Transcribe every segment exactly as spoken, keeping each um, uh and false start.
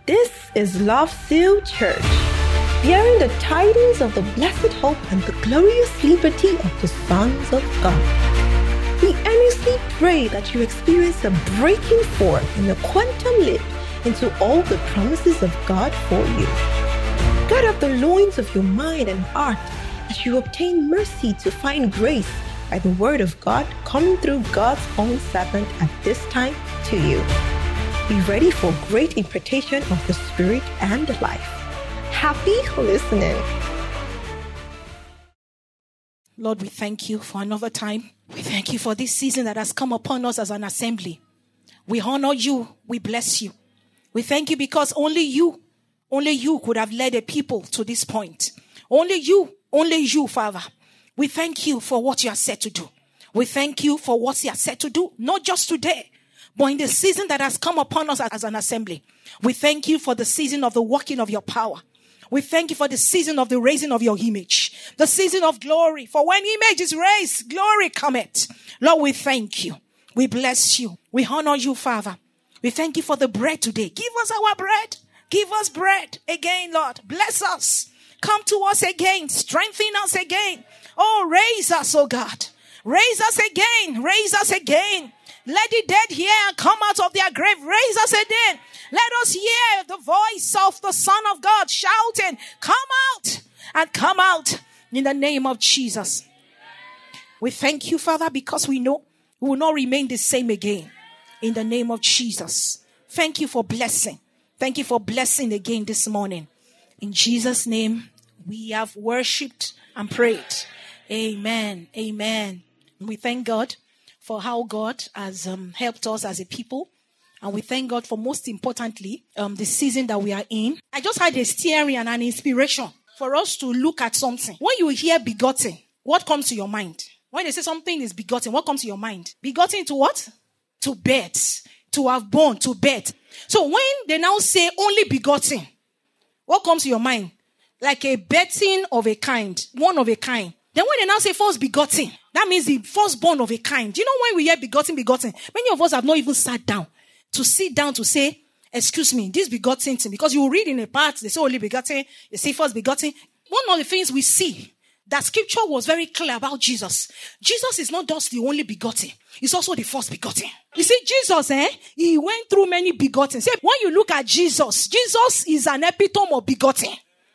This is Love Seal Church, bearing the tidings of the blessed hope and the glorious liberty of the sons of God. We earnestly pray that you experience a breaking forth in the quantum leap into all the promises of God for you. Gird up the loins of your mind and heart as you obtain mercy to find grace by the word of God coming through God's own servant at this time to you. Be ready for great impartation of the Spirit and life. Happy listening. Lord, we thank you for another time. We thank you for this season that has come upon us as an assembly. We honor you. We bless you. We thank you because only you, only you could have led a people to this point. Only you, only you, Father. We thank you for what you are set to do. We thank you for what you are set to do, not just today, but in the season that has come upon us as an assembly. We thank you for the season of the working of your power. We thank you for the season of the raising of your image, the season of glory. For when image is raised, glory cometh. Lord, we thank you. We bless you. We honor you, Father. We thank you for the bread today. Give us our bread. Give us bread again, Lord. Bless us. Come to us again. Strengthen us again. Oh, raise us, oh God. Raise us again. Raise us again. Let the dead hear and come out of their grave. Raise us again. Let us hear the voice of the Son of God shouting, come out and come out in the name of Jesus. We thank you, Father, because we know we will not remain the same again in the name of Jesus. Thank you for blessing. Thank you for blessing again this morning. In Jesus' name, we have worshipped and prayed. Amen. Amen. We thank God for how God has um, helped us as a people. And we thank God for, most importantly, um, the season that we are in. I just had a steering and an inspiration for us to look at something. When you hear begotten, what comes to your mind? When they say something is begotten, what comes to your mind? Begotten to what? To birth. To have born, to birth. So when they now say only begotten, what comes to your mind? Like a birthing of a kind, one of a kind. Then when they now say first begotten, that means the firstborn of a kind. You know, when we hear begotten, begotten, many of us have not even sat down to sit down to say, excuse me, this begotten thing, because you read in a part, they say only begotten, they say first begotten. One of the things we see that scripture was very clear about Jesus. Jesus is not just the only begotten. He's also the first begotten. You see, Jesus, eh, he went through many begotten. See, when you look at Jesus, Jesus is an epitome of begotten.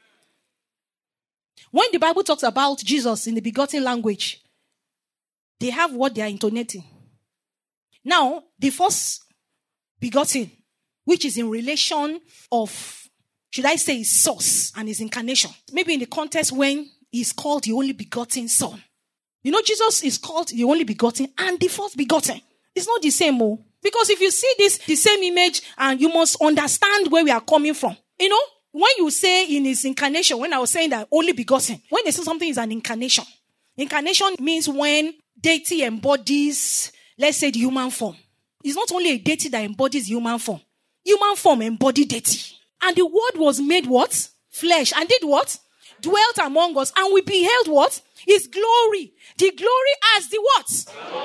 When the Bible talks about Jesus in the begotten language, they have what they are intonating. Now, the first begotten, which is in relation of, should I say, his source and his incarnation. Maybe in the context when he's called the only begotten son. You know, Jesus is called the only begotten and the first begotten. It's not the same, oh. Because if you see this, the same image, and you must understand where we are coming from. You know, when you say in his incarnation, when I was saying that only begotten, when they say something is an incarnation, incarnation means when deity embodies, let's say, the human form. It's not only a deity that embodies human form. Human form embodied deity. And the word was made what? Flesh. And did what? Dwelt among us. And we beheld what? His glory. The glory as the what?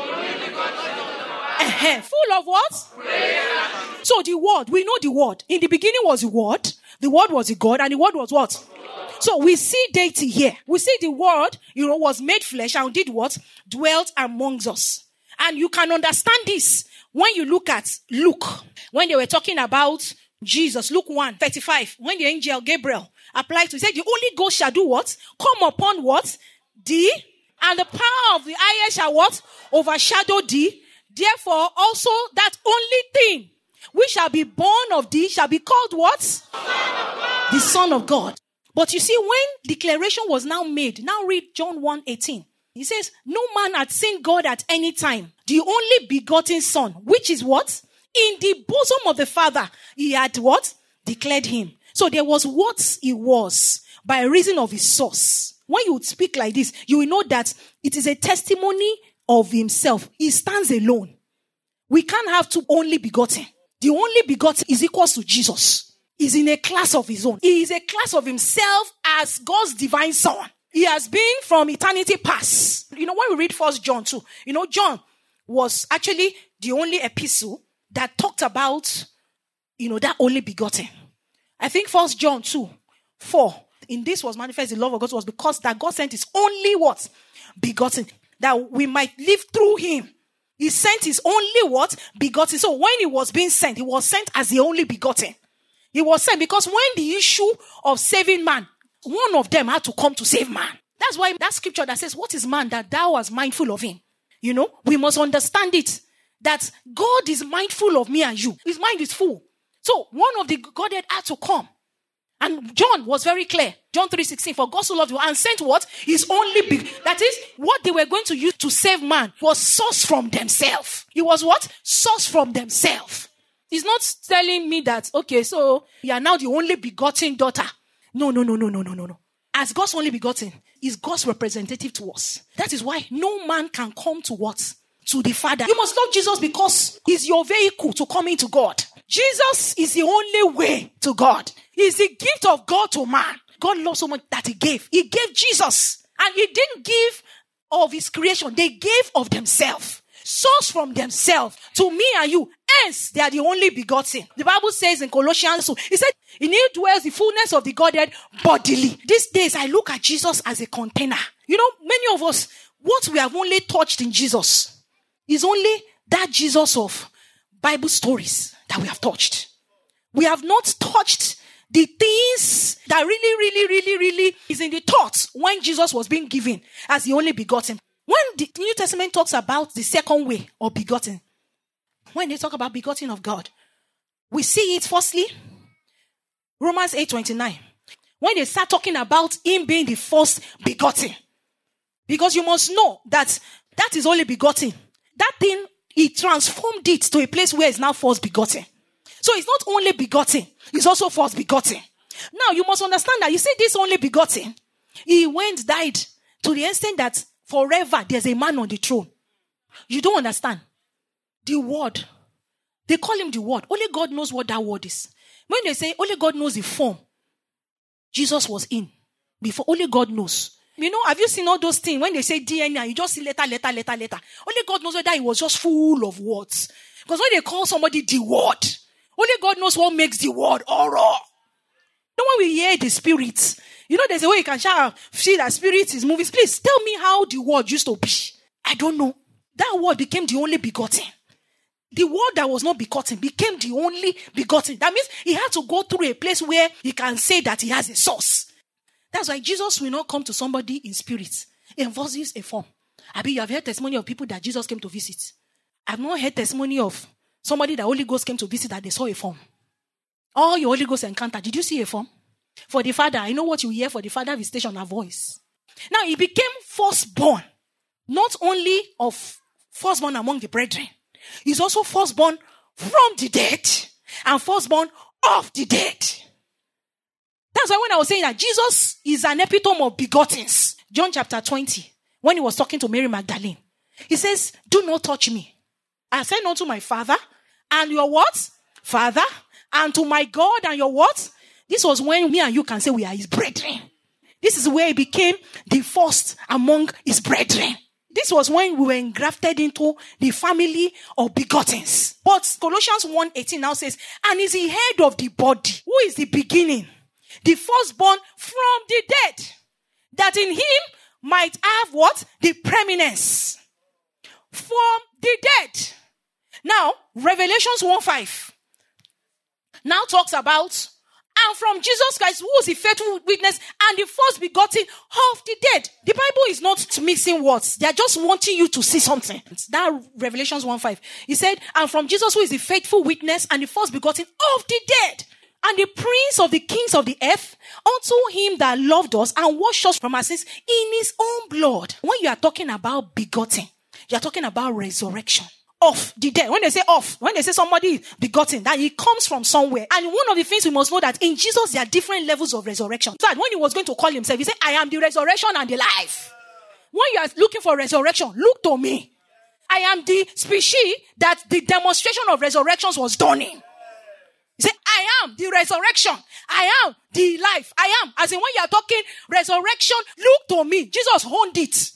Uh-huh. Full of what? Prayer. So the word, we know the word. In the beginning was the word. The word was the God, and the word was what? So we see deity here. We see the word, you know, was made flesh and did what? Dwelt amongst us. And you can understand this when you look at Luke. When they were talking about Jesus, Luke one thirty-five, when the angel Gabriel applied to, he said, the Holy Ghost shall do what? Come upon what? Thee. And the power of the highest shall what? Overshadow thee. Therefore also that only thing which shall be born of thee shall be called what? Son the Son of God. But you see, when declaration was now made, now read John one eighteen. He says, no man had seen God at any time. The only begotten Son, which is what? In the bosom of the Father, he had what? Declared him. So there was what he was by reason of his source. When you speak like this, you will know that it is a testimony of himself. He stands alone. We can't have two only begotten. The only begotten is equal to Jesus. He's in a class of his own. He is a class of himself as God's divine son. He has been from eternity past. You know, when we read First John two, you know, John was actually the only epistle that talked about, you know, that only begotten. I think First John two, four. In this was manifest the love of God was because that God sent his only what? Begotten. That we might live through him. He sent his only what? Begotten. So when he was being sent, he was sent as the only begotten. He was sent because when the issue of saving man, one of them had to come to save man. That's why that scripture that says, what is man that thou art mindful of him? You know, we must understand it. That God is mindful of me and you. His mind is full. So one of the Godhead had to come. And John was very clear. John three sixteen, for God so loved you and sent what? His only big. That is, what they were going to use to save man was sourced from themselves. It was what? Sourced from themselves. He's not telling me that, okay, so you are now the only begotten daughter. No, no, no, no, no, no, no, no. As God's only begotten, is God's representative to us. That is why no man can come to what? To the Father. You must love Jesus because he's your vehicle to come into God. Jesus is the only way to God. He's the gift of God to man. God loves so much that he gave. He gave Jesus. And he didn't give of his creation. They gave of themselves. Source from themselves to me and you. Hence, they are the only begotten. The Bible says in Colossians, it said, in him dwells the fullness of the Godhead bodily. These days, I look at Jesus as a container. You know, many of us, what we have only touched in Jesus is only that Jesus of Bible stories that we have touched. We have not touched the things that really, really, really, really is in the thoughts when Jesus was being given as the only begotten. When the New Testament talks about the second way of begotten, when they talk about begotten of God, we see it firstly, Romans eight twenty-nine. When they start talking about him being the first begotten. Because you must know that that is only begotten. That thing, he transformed it to a place where it's now first begotten. So it's not only begotten, it's also first begotten. Now you must understand that you see this only begotten, he went, died to the extent that forever there's a man on the throne. You don't understand. The word, they call him the word. Only God knows what that word is. When they say only God knows the form Jesus was in before, only God knows. You know, have you seen all those things when they say D N A, you just see letter, letter, letter, letter. Only God knows whether it was just full of words. Because when they call somebody the word, only God knows what makes the word aura. No, when we hear the spirit, you know, there's a way you can shout, see that spirit is moving. Please tell me how the word used to be. I don't know. That word became the only begotten. The word that was not begotten became the only begotten. That means he had to go through a place where he can say that he has a source. That's why Jesus will not come to somebody in spirit. He embodies a form. I mean, you have heard testimony of people that Jesus came to visit. I've not heard testimony of somebody that Holy Ghost came to visit that they saw a form. All your Holy Ghost encounter, did you see a form? For the Father, I know what you hear for the Father visitation, a voice. Now, he became firstborn. Not only of firstborn among the brethren. He's also firstborn from the dead. And firstborn of the dead. That's why when I was saying that Jesus is an epitome of begottens. John chapter twenty, when he was talking to Mary Magdalene, he says, do not touch me. I said unto my Father and your what? Father, and to my God and your what? This was when me and you can say we are his brethren. This is where he became the first among his brethren. This was when we were engrafted into the family of begottens. But Colossians one eighteen now says, and is the head of the body. Who is the beginning? The firstborn from the dead. That in him might have what? The preeminence. From the dead. Now, Revelations one five now talks about, and from Jesus Christ, who is the faithful witness and the first begotten of the dead. The Bible is not mixing words. They are just wanting you to see something. That Revelations one five. He said, and from Jesus, who is the faithful witness and the first begotten of the dead, and the prince of the kings of the earth, unto him that loved us and washed us from our sins in his own blood. When you are talking about begotten, you are talking about resurrection. Of the dead. When they say of, when they say somebody begotten, that he comes from somewhere. And one of the things we must know that in Jesus there are different levels of resurrection. So that when he was going to call himself, he said, I am the resurrection and the life. When you are looking for resurrection, look to me. I am the species that the demonstration of resurrections was done in. He said, I am the resurrection. I am the life. I am. As in when you are talking resurrection, look to me. Jesus owned it.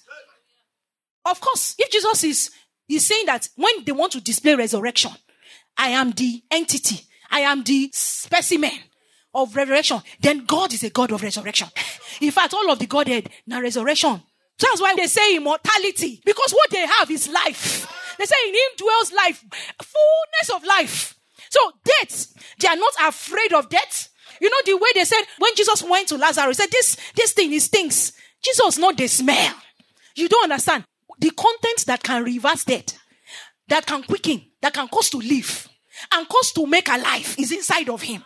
Of course, if Jesus is He's saying that when they want to display resurrection, I am the entity. I am the specimen. of resurrection, then God is a God of resurrection. In fact, all of the Godhead, now resurrection. So that's why they say immortality. Because what they have is life. They say in him dwells life. Fullness of life. So death, they are not afraid of death. You know the way they said, when Jesus went to Lazarus, he said, this, this thing, it stinks. Jesus not the smell. You don't understand. The content that can reverse death, that can quicken, that can cause to live, and cause to make alive is inside of him.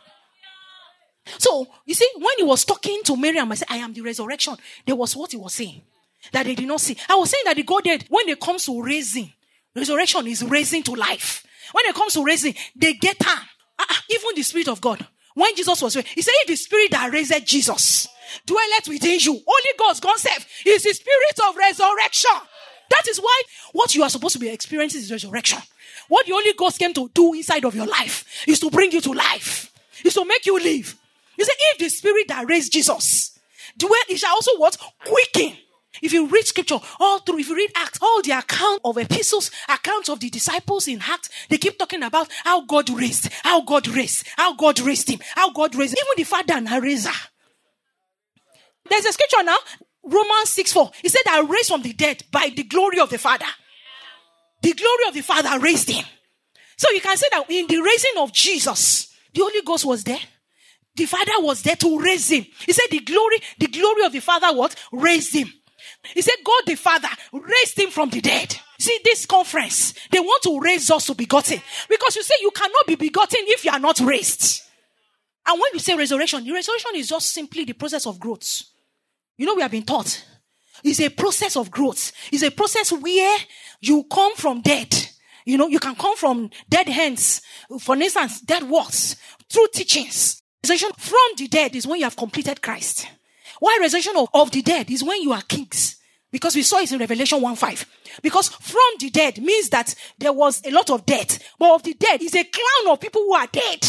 So, you see, when he was talking to Miriam, I said, I am the resurrection. There was what he was saying that they did not see. I was saying that the Godhead, when it comes to raising, resurrection is raising to life. When it comes to raising, they get time. Uh, even the Spirit of God. When Jesus was raised, he said, if the Spirit that raised Jesus dwelleth within you, Holy Ghost, concept, is the Spirit of resurrection. That is why what you are supposed to be experiencing is resurrection. What the Holy Ghost came to do inside of your life is to bring you to life. Is to make you live. You say, if the Spirit that raised Jesus dwell, it shall also what? Quicken. If you read scripture all through, if you read Acts, all the account of epistles, accounts of the disciples in Acts, they keep talking about how God raised, how God raised, how God raised him, how God raised him. Even the Father and raiser. There's a scripture now, Romans six four. He said, I raised from the dead by the glory of the Father. The glory of the Father raised him. So you can say that in the raising of Jesus, the Holy Ghost was there. The Father was there to raise him. He said the glory, the glory of the Father what? Raised him. He said God the Father raised him from the dead. See, this conference, they want to raise us to begotten. Because you say you cannot be begotten if you are not raised. And when you say resurrection, the resurrection is just simply the process of growth. You know, we have been taught. It's a process of growth. It's a process where you come from dead. You know, you can come from dead hands. For instance, dead works through teachings. Resurrection from the dead is when you have completed Christ. Why resurrection of, of the dead is when you are kings. Because we saw it in Revelation one five. Because from the dead means that there was a lot of death. But of the dead is a clown of people who are dead.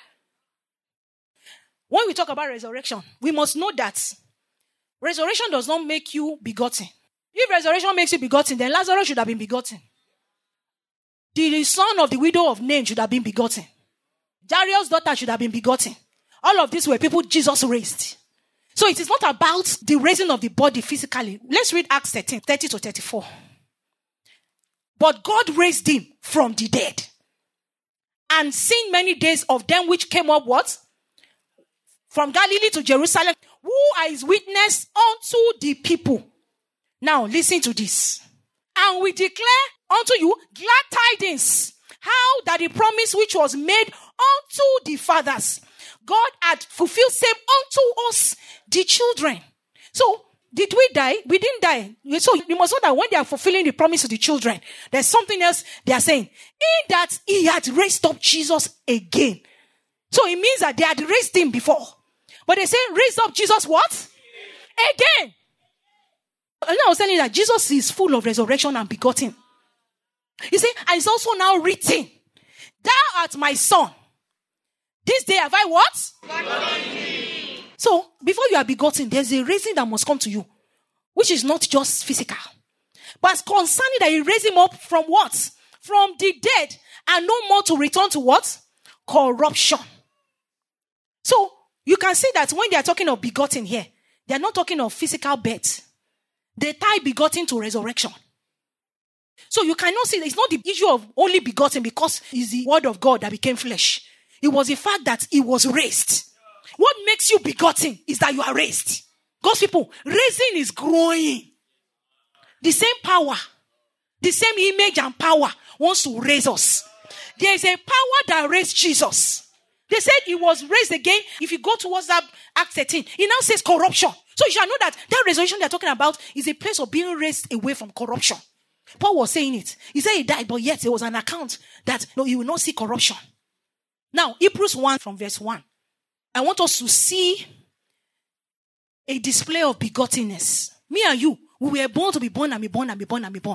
When we talk about resurrection, we must know that resurrection does not make you begotten. If resurrection makes you begotten, then Lazarus should have been begotten. The son of the widow of Nain should have been begotten. Jairus' daughter should have been begotten. All of these were people Jesus raised. So it is not about the raising of the body physically. Let's read Acts thirteen, thirty to thirty-four. But God raised him from the dead. And seen many days of them which came up what? From Galilee to Jerusalem, who are his witness unto the people. Now listen to this. And we declare unto you glad tidings, how that the promise which was made unto the fathers, God had fulfilled same unto us, the children. So, did we die? We didn't die. So, you must know that when they are fulfilling the promise to the children, there's something else they are saying. In that he had raised up Jesus again. So, it means that they had raised him before. But they say, raised up Jesus what? Again. And I was telling you that Jesus is full of resurrection and begotten. You see, and it's also now written, thou art my son. This day have I what? Begotten. So, before you are begotten, there's a raising that must come to you, which is not just physical. But concerning that he raised him up from what? From the dead, and no more to return to what? Corruption. So, you can see that when they are talking of begotten here, they are not talking of physical birth. They tie begotten to resurrection. So you cannot see, it's not the issue of only begotten because it's the word of God that became flesh. It was the fact that he was raised. What makes you begotten is that you are raised. God's people, raising is growing. The same power, the same image and power wants to raise us. There is a power that raised Jesus. They said he was raised again. If you go towards that Acts thirteen, it now says corruption. So you shall know that that resurrection they're talking about is a place of being raised away from corruption. Paul was saying it. He said he died, but yet there was an account that no, you will not see corruption. Now, Hebrews one from verse one. I want us to see a display of begottenness. Me and you, we were born to be born and be born and be born and be born.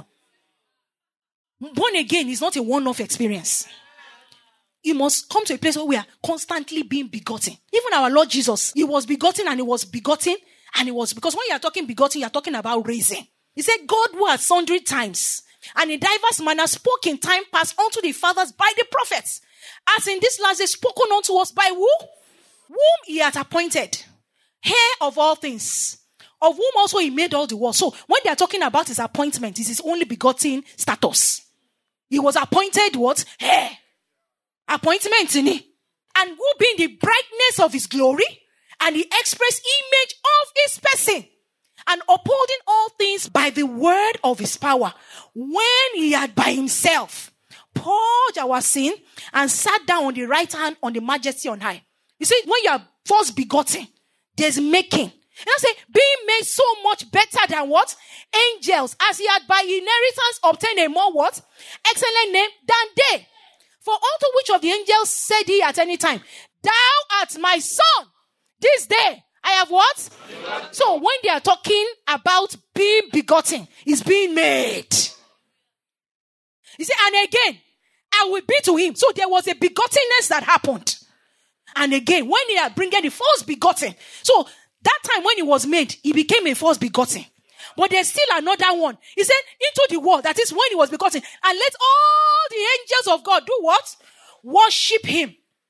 Born again is not a one-off experience. You must come to a place where we are constantly being begotten. Even our Lord Jesus, he was begotten and he was begotten and he was, because when you are talking begotten, you are talking about raising. He said, God who at sundry times and in diverse manner spoke in time past unto the fathers by the prophets, as in this last day spoken unto us by who? Whom he he had appointed, heir of all things, of whom also he made all the world. So when they are talking about his appointment, it's his only begotten status. He was appointed what? Heir. Appointment in it. And who being the brightness of his glory and the express image of his person, and upholding all things by the word of his power, when he had by himself purged our sin and sat down on the right hand on the majesty on high. You see, when you are first begotten, there's making. And I say, being made so much better than what? Angels, as he had by inheritance obtained a more what? Excellent name than they. For unto which of the angels said he at any time, thou art my son, this day I have what? Begotten. So when they are talking about being begotten, it's being made. You see, and again, I will be to him. So there was a begottenness that happened. And again, when they are bringing the first begotten, so that time when he was made, he became a first begotten. But there's still another one. He said, into the world, that is when he was begotten, and let all the angels of God do what? Worship him.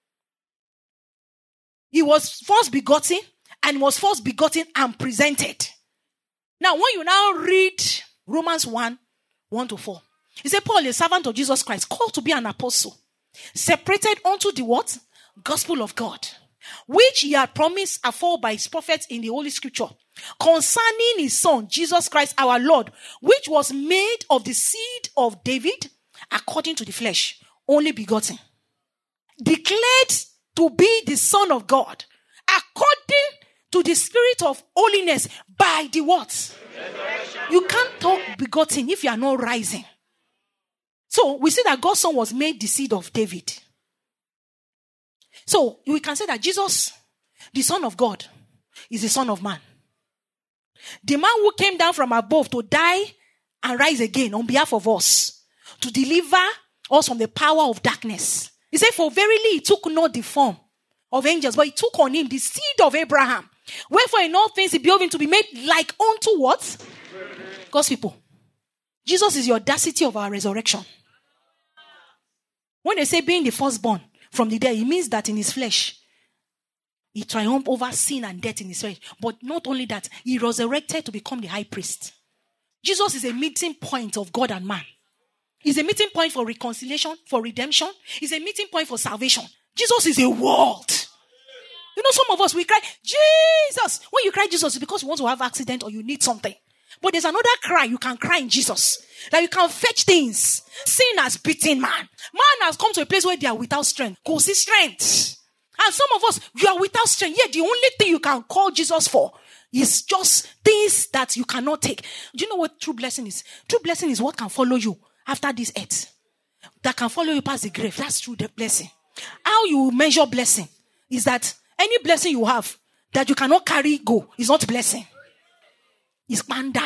He was first begotten, and was first begotten and presented. Now, when you now read Romans one, one to four, he said, Paul, a servant of Jesus Christ, called to be an apostle, separated unto the what? Gospel of God, which he had promised afore by his prophets in the Holy Scripture, concerning his son, Jesus Christ our Lord, which was made of the seed of David, according to the flesh, only begotten, declared to be the Son of God, according to the Spirit of holiness, by the what? You can't talk begotten if you are not rising. So we see that God's son was made the seed of David. So we can say that Jesus, the Son of God, is the Son of Man. The man who came down from above to die and rise again on behalf of us, to deliver us from the power of darkness. He said, for verily he took not the form of angels, but he took on him the seed of Abraham. Wherefore in all things he behoved him to be made like unto what? God's people. Jesus is the audacity of our resurrection. When they say being the firstborn from the dead, it means that in his flesh, he triumphed over sin and death in his flesh. But not only that, he resurrected to become the high priest. Jesus is a meeting point of God and man. He's a meeting point for reconciliation, for redemption. He's a meeting point for salvation. Jesus is a world. You know, some of us, we cry, Jesus. When you cry Jesus, it's because you want to have an accident or you need something. But there's another cry you can cry in Jesus. That you can fetch things. Sin has beaten man. Man has come to a place where they are without strength. Go see strength. And some of us, you are without strength. Yet the only thing you can call Jesus for is just things that you cannot take. Do you know what true blessing is? True blessing is what can follow you after this earth. That can follow you past the grave. That's true blessing. How you measure blessing is that any blessing you have that you cannot carry go is not blessing. It's panda.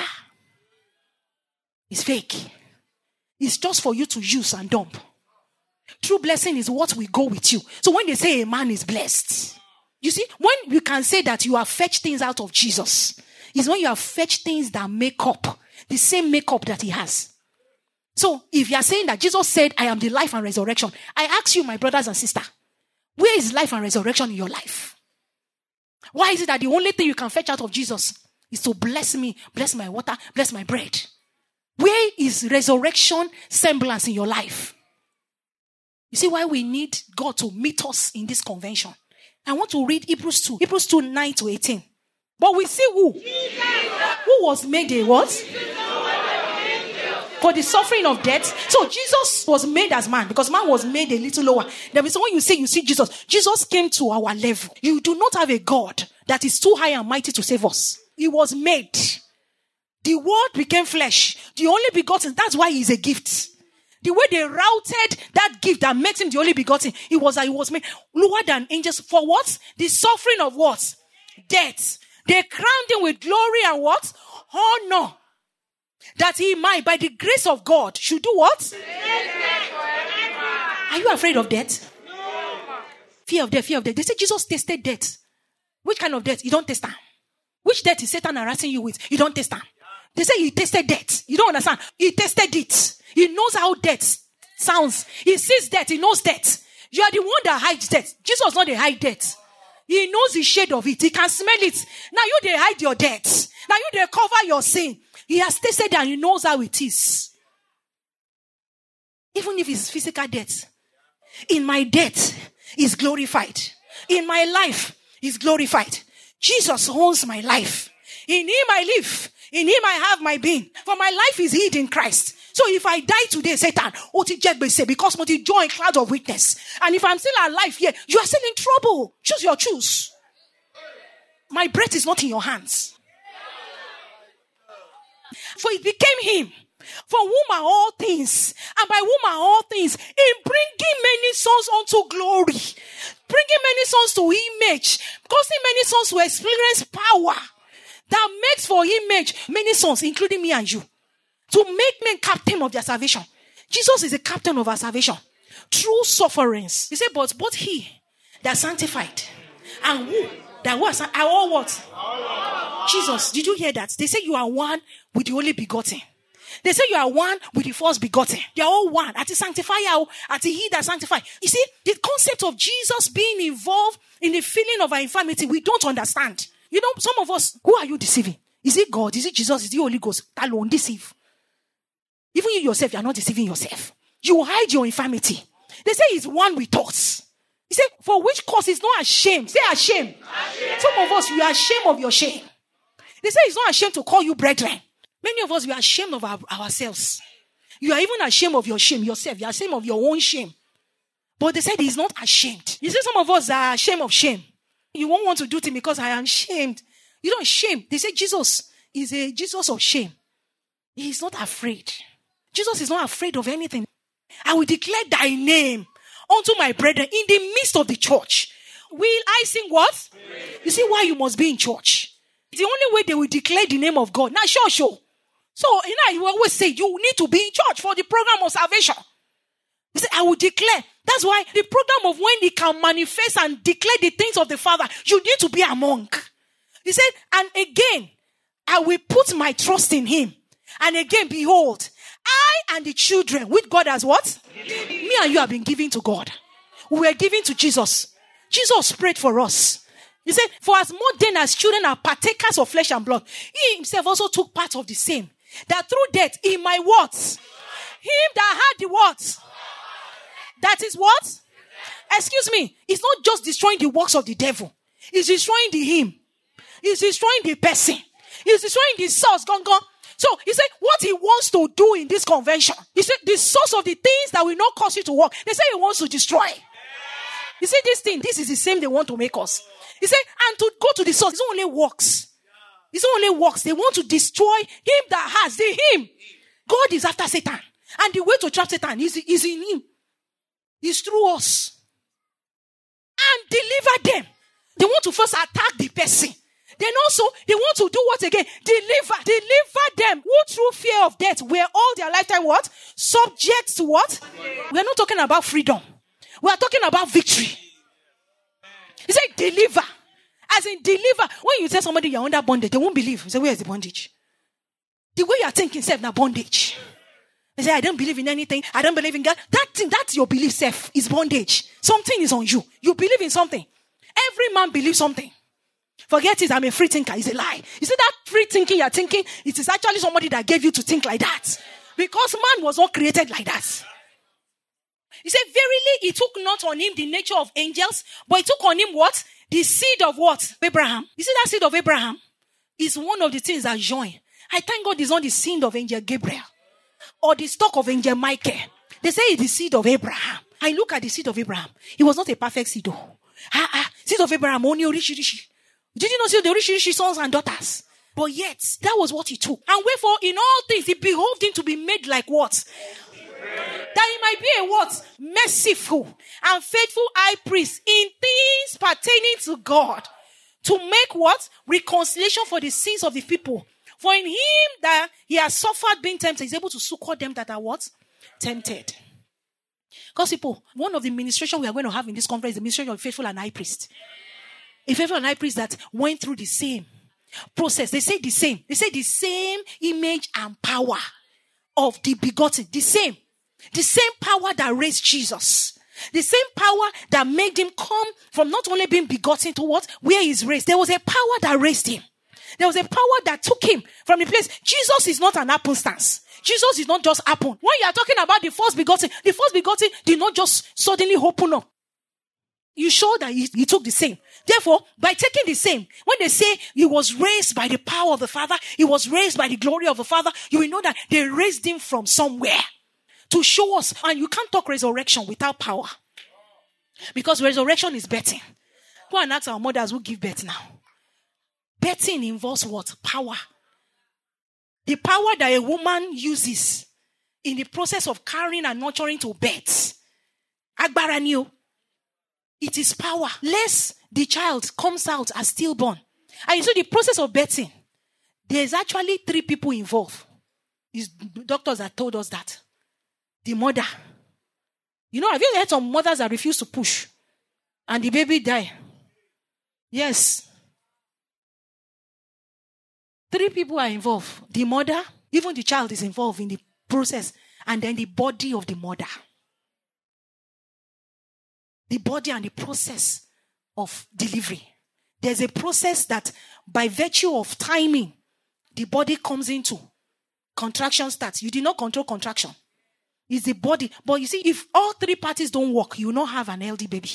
It's fake. It's just for you to use and dump. True blessing is what will go with you. So when they say a man is blessed, you see, when you can say that you have fetched things out of Jesus, is when you have fetched things that make up the same makeup that he has. So if you are saying that Jesus said, I am the life and resurrection, I ask you, my brothers and sisters, where is life and resurrection in your life? Why is it that the only thing you can fetch out of Jesus is to bless me, bless my water, bless my bread? Where is resurrection semblance in your life? You see why we need God to meet us in this convention. I want to read Hebrews two. Hebrews two, nine to eighteen. But we see who? Jesus. Who was made a what? For the suffering of death. So Jesus was made as man because man was made a little lower. That means when you say you see Jesus, Jesus came to our level. You do not have a God that is too high and mighty to save us. He was made. The word became flesh. The only begotten. That's why he's a gift. The way they routed that gift that makes him the only begotten, it was that he was made lower than angels. For what? The suffering of what? Death. They crowned him with glory and what? Honor. That he might, by the grace of God, should do what? Are you afraid of death? No. Fear of death, fear of death. They say Jesus tasted death. Which kind of death? You don't taste that. Which death is Satan harassing you with? You don't taste that. They say he tasted death. You don't understand. He tasted it. He knows how death sounds. He sees death. He knows death. You are the one that hides death. Jesus was not the hide death. He knows the shade of it. He can smell it. Now you they hide your debt. Now you they cover your sin. He has tasted and he knows how it is. Even if it's physical death. In my death is glorified. In my life is glorified. Jesus owns my life. In him I live. In him I have my being. For my life is hid in Christ. So if I die today, Satan, because I join cloud of witness. And if I'm still alive here, you are still in trouble. Choose your choose. My breath is not in your hands. For it became him, for whom are all things, and by whom are all things, in bringing many sons unto glory, bringing many sons to image, causing many sons to experience power that makes for image many sons, including me and you, to make men captain of their salvation. Jesus is the captain of our salvation. True sufferings. He said, but both he that sanctified and who that was are all what? All. Jesus, did you hear that? They say you are one with the only begotten. They say you are one with the first begotten. They are all one. At the sanctifier, at the he that sanctified. You see, the concept of Jesus being involved in the feeling of our infirmity, we don't understand. You know, some of us, who are you deceiving? Is it God? Is it Jesus? Is it the Holy Ghost? Alone deceive. Even you yourself, you are not deceiving yourself. You hide your infirmity. They say he's one with us. He said, for which cause he's not ashamed. Say ashamed. ashamed. Some of us, you are ashamed of your shame. They say he's not ashamed to call you brethren. Many of us, we are ashamed of our, ourselves. You are even ashamed of your shame yourself. You are ashamed of your own shame. But they said he's not ashamed. You see, some of us are ashamed of shame. You won't want to do things because I am shamed. You don't shame. They say Jesus is a Jesus of shame. He is not afraid. Jesus is not afraid of anything. I will declare thy name unto my brethren in the midst of the church. Will I sing what? Amen. You see why you must be in church. It's the only way they will declare the name of God. Now, sure, sure. So, you know, you always say you need to be in church for the program of salvation. You say, I will declare. That's why the program of when he can manifest and declare the things of the Father, you need to be among. He said, and again, I will put my trust in him. And again, behold, I and the children, which God has what? Me and you have been giving to God. We were giving to Jesus. Jesus prayed for us. He said, for as more then as children are partakers of flesh and blood, he himself also took part of the same. That through death, he might what? Him that had the what? That is what? Excuse me. It's not just destroying the works of the devil. It's destroying the him. It's destroying the person. It's destroying the source. Gone, gone. So he said, what he wants to do in this convention, he said, the source of the things that will not cause you to work, they say he wants to destroy. He said, this thing, this is the same they want to make us. He said, and to go to the source, it's only works. It's only works. They want to destroy him that has the him. God is after Satan. And the way to trap Satan is, is in him. It's through us. And deliver them. They want to first attack the person. Then also, they want to do what again? Deliver. Deliver them who through fear of death were all their lifetime what? Subject to what? We are not talking about freedom. We are talking about victory. He said deliver. As in deliver. When you tell somebody you're under bondage, they won't believe. You say, where is the bondage? The way you're thinking, self, now bondage. They say, I don't believe in anything. I don't believe in God. That thing, that's your belief self, is bondage. Something is on you. You believe in something. Every man believes something. Forget it, I'm a free thinker. It's a lie. You see that free thinking you're thinking, it is actually somebody that gave you to think like that. Because man was not created like that. He said, verily, he took not on him the nature of angels, but he took on him what? The seed of what? Abraham. You see that seed of Abraham is one of the things that join. I thank God it's not the seed of angel Gabriel or the stock of angel Michael. They say it's the seed of Abraham. I look at the seed of Abraham. He was not a perfect seed though. Ah, ah, seed of Abraham, only rishi rishi. Did you not see the rishi rishi sons and daughters? But yet, that was what he took. And wherefore, in all things, he behoved him to be made like what? That he might be a what? Merciful and faithful high priest in things pertaining to God. To make what? Reconciliation for the sins of the people. For in him that he has suffered being tempted, he's able to succor them that are what? Tempted. Because people, one of the ministration we are going to have in this conference is the ministration of faithful and high priest. A faithful and high priest that went through the same process. They say the same. They say the same image and power of the begotten. The same. The same power that raised Jesus. The same power that made him come from not only being begotten to what? Where he's raised. There was a power that raised him. There was a power that took him from the place. Jesus is not an happenstance. Jesus is not just happen. When you are talking about the first begotten, the first begotten did not just suddenly open up. You show that he, he took the same. Therefore, by taking the same, when they say he was raised by the power of the Father, he was raised by the glory of the Father, you will know that they raised him from somewhere to show us. And you can't talk resurrection without power. Because resurrection is birthing. Go and ask our mothers who give birth now. Birthing involves what? Power. The power that a woman uses in the process of carrying and nurturing to birth. Agbára ni o. It is power. Lest the child comes out as stillborn. And you see the process of birthing. There's actually three people involved. It's doctors that told us that. The mother. You know, have you heard some mothers that refuse to push? And the baby die. Yes. Three people are involved. The mother, even the child is involved in the process. And then the body of the mother. The body and the process of delivery. There's a process that by virtue of timing, the body comes into. Contraction starts. You did not control contraction. It's the body. But you see, if all three parties don't work, you will not have an healthy baby.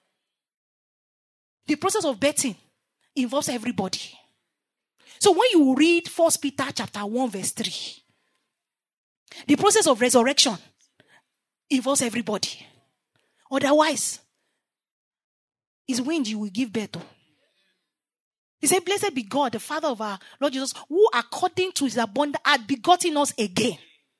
The process of birthing involves everybody. So when you read First Peter chapter one verse three, the process of resurrection involves everybody. Otherwise, it's wind you will give birth to. He said, blessed be God, the Father of our Lord Jesus, who according to his abundance had begotten us again.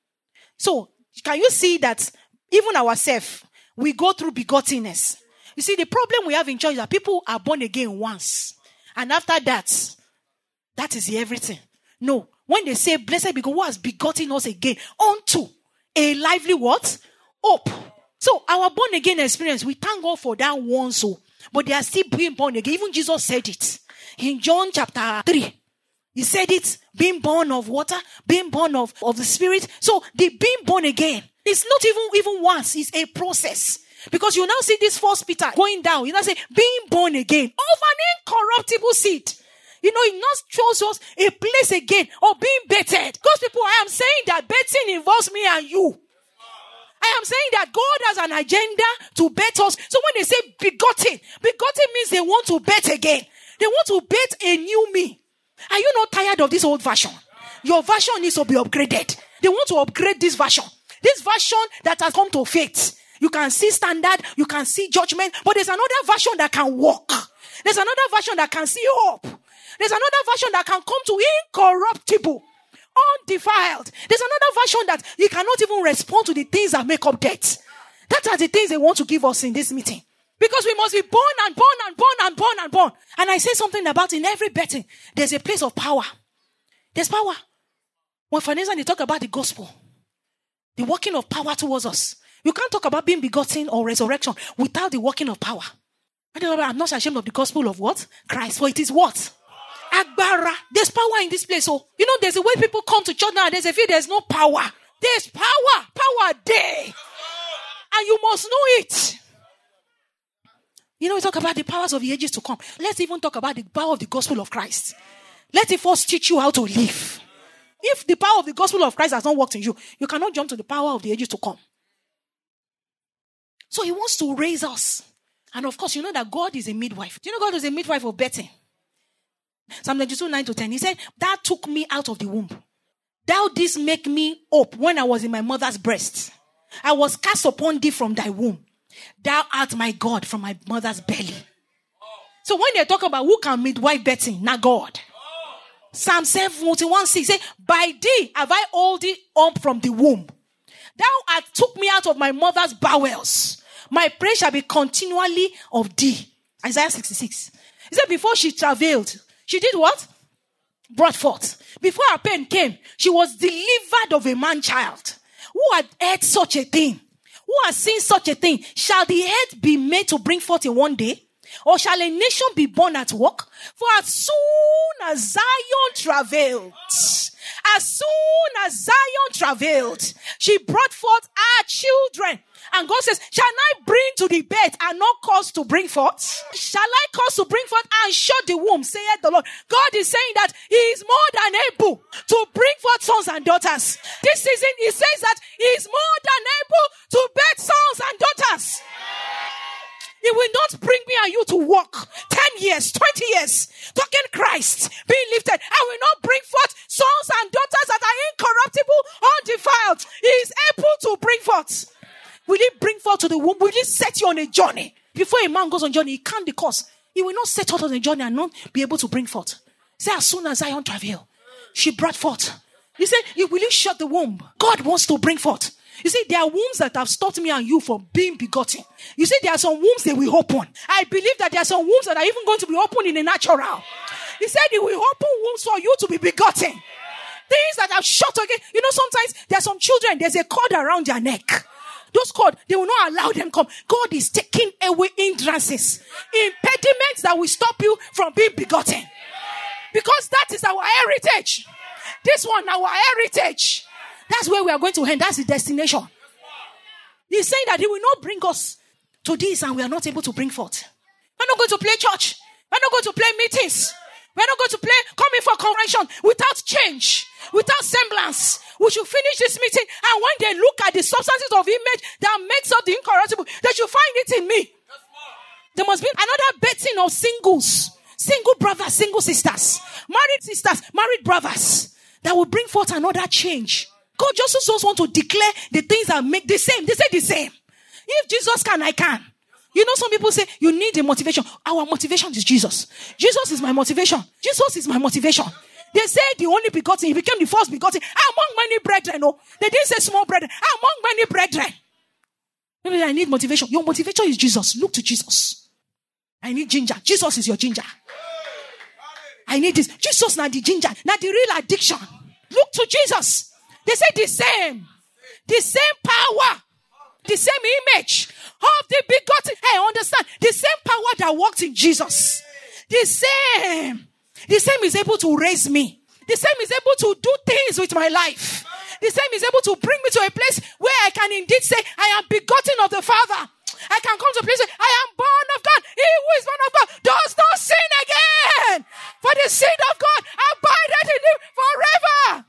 So, can you see that even ourselves, we go through begottenness? You see, the problem we have in church is that people are born again once. And after that, that is everything. No. When they say, blessed be God, who has begotten us again unto a lively what? Hope. So, our born again experience, we thank God for that one soul. But they are still being born again. Even Jesus said it. In John chapter three. He said it. Being born of water. Being born of, of the Spirit. So, the being born again. It's not even, even once. It's a process. Because you now see this First Peter going down. You now say, being born again. Of an incorruptible seed. You know, it not shows us a place again. Or being bettered. Because people, I am saying that betting involves me and you. I am saying that God has an agenda to bet us. So when they say begotten, begotten means they want to bet again. They want to bet a new me. Are you not tired of this old version? Your version needs to be upgraded. They want to upgrade this version. This version that has come to faith. You can see standard, you can see judgment, but there's another version that can walk. There's another version that can see hope. There's another version that can come to incorruptible. Undefiled. There's another version that you cannot even respond to the things that make up death. That are the things they want to give us in this meeting. Because we must be born and born and born and born and born. And I say something about in every betting, there's a place of power. There's power. When for instance they talk about the gospel, the working of power towards us. You can't talk about being begotten or resurrection without the working of power. I'm not ashamed of the gospel of what? Christ. For it is what? Agbára. There's power in this place. So, you know, there's a way people come to church now. There's a feel there's no power. There's power. Power there. And you must know it. You know, we talk about the powers of the ages to come. Let's even talk about the power of the gospel of Christ. Let it first teach you how to live. If the power of the gospel of Christ has not worked in you, you cannot jump to the power of the ages to come. So he wants to raise us. And of course, you know that God is a midwife. Do you know God is a midwife of betting? Psalm ninety-two, nine to ten. He said, thou took me out of the womb. Thou didst make me up when I was in my mother's breast. I was cast upon thee from thy womb. Thou art my God from my mother's belly. So when they talk about who can midwife betting, not God. Psalm seventy-one, six say, by thee have I hold thee up from the womb. Thou hast took me out of my mother's bowels. My praise shall be continually of thee. Isaiah sixty-six. He said, before she travailed, she did what? Brought forth. Before her pain came, she was delivered of a man-child. Who had heard such a thing? Who has seen such a thing? Shall the earth be made to bring forth in one day? Or shall a nation be born at work? For as soon as Zion travailed, as soon as Zion travailed, she brought forth her children. And God says, shall I bring to the bed and not cause to bring forth? Shall I cause to bring forth and shut the womb, saith the Lord? God is saying that he is more than able to bring forth sons and daughters. This season, he says that he is more than able to bear sons and daughters. He will not bring me and you to walk ten years, twenty years, talking Christ, being lifted. I will not bring forth sons and daughters that are incorruptible, undefiled. He is able to bring forth. Will he bring forth to the womb? Will he set you on a journey? Before a man goes on a journey, he can't the cause. He will not set out on a journey and not be able to bring forth. Say, as soon as Zion travail, she brought forth. He said, will you shut the womb? God wants to bring forth. You see, there are wombs that have stopped me and you from being begotten. You see, there are some wombs that will open. I believe that there are some wombs that are even going to be opened in the natural. He said he will open wombs for you to be begotten. Things that have shut again. You know, sometimes there are some children, there's a cord around their neck. Those cords, they will not allow them come. God is taking away hindrances, impediments that will stop you from being begotten. Because that is our heritage. This one, our heritage. That's where we are going to end. That's the destination. He's saying that he will not bring us to this and we are not able to bring forth. We're not going to play church. We're not going to play meetings. We're not going to play coming for convention without change, without semblance. We should finish this meeting, and when they look at the substances of image that makes up the incorruptible, they should find it in me. There must be another betting of singles, single brothers, single sisters, married sisters, married brothers, that will bring forth another change. God just doesn't want to declare the things that make the same. They say the same. If Jesus can, I can. You know, some people say, you need a motivation. Our motivation is Jesus. Jesus is my motivation. Jesus is my motivation. They say the only begotten, he became the first begotten among many brethren. No, they didn't say small brethren, among many brethren. Maybe I need motivation. Your motivation is Jesus. Look to Jesus. I need ginger. Jesus is your ginger. I need this. Jesus not the ginger, not the real addiction. Look to Jesus. They say the same. The same power. The same image of the begotten. Hey, understand. The same power that worked in Jesus. The same. The same is able to raise me. The same is able to do things with my life. The same is able to bring me to a place where I can indeed say, I am begotten of the Father. I can come to a place where I am born of God. He who is born of God does not sin again. For the seed of God abideth in him forever.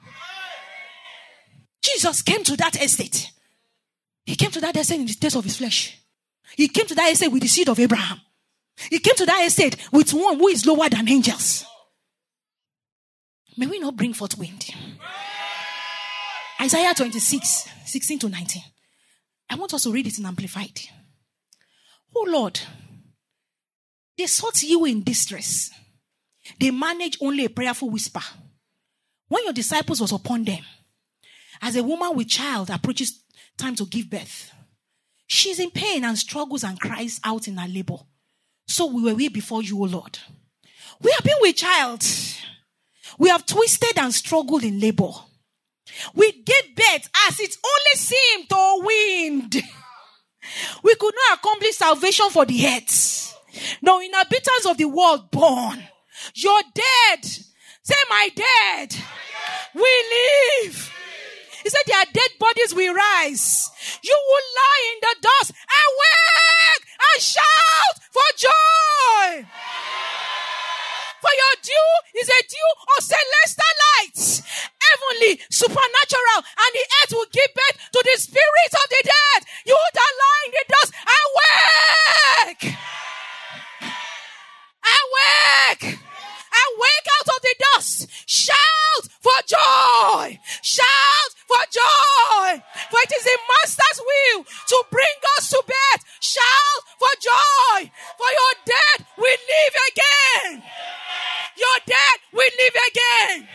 Jesus came to that estate. He came to that estate in the state of his flesh. He came to that estate with the seed of Abraham. He came to that estate with one who is lower than angels. May we not bring forth wind. Isaiah twenty-six, sixteen to nineteen. I want us to read it in Amplified. Oh Lord, they sought you in distress. They managed only a prayerful whisper. When your disciples was upon them, as a woman with child approaches time to give birth, she's in pain and struggles and cries out in her labor. So we were we before you, O Lord. We have been with child. We have twisted and struggled in labor. We gave birth as it only seemed to wind. We could not accomplish salvation for the heads. No inhabitants of the world born. You're dead. Say, my dead. We live. He said, their dead bodies will rise. You will lie in the dust. Awake and shout for joy. For your dew is a dew of celestial lights, heavenly, supernatural, and the earth will give birth to the spirits of the dead. You that lie in the dust, awake! Awake! Awake out of the dust. Shout for joy. Shout for joy. For it is the Master's will to bring us to bed. Shout for joy. For your dead will live again. Your dead will live again.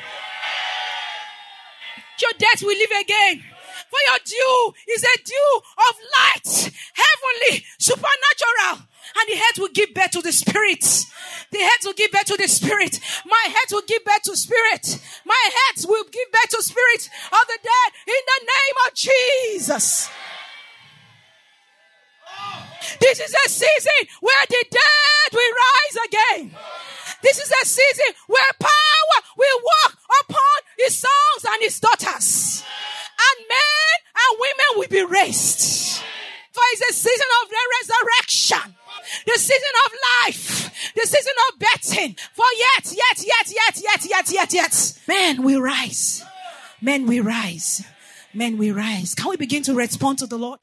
Your death will live again. For your dew is a dew of light, heavenly, supernatural. And the head will give birth to the spirit. The head will give birth to the spirit. My head will give birth to spirit. My head will give birth to spirit of the dead in the name of Jesus. This is a season where the dead will rise again. This is a season where power will walk upon his sons and his daughters. And men and women will be raised. For it's a season of resurrection. The season of life. The season of betting. For yet, yet, yet, yet, yet, yet, yet, yet. Men will rise. Men will rise. Men will rise. Can we begin to respond to the Lord?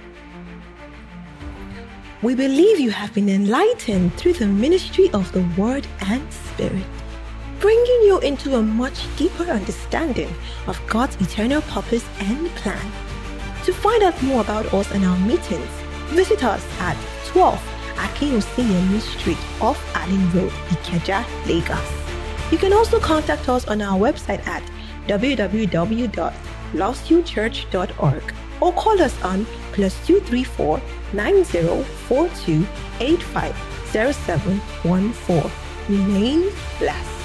We believe you have been enlightened through the ministry of the Word and Spirit, bringing you into a much deeper understanding of God's eternal purpose and plan. To find out more about us and our meetings, visit us at twelve Akinosinyemi Street off Allen Road, Ikeja, Lagos. You can also contact us on our website at w w w dot lost you church dot org or call us on plus two three four nine zero four two eight five zero seven one four. Remain blessed.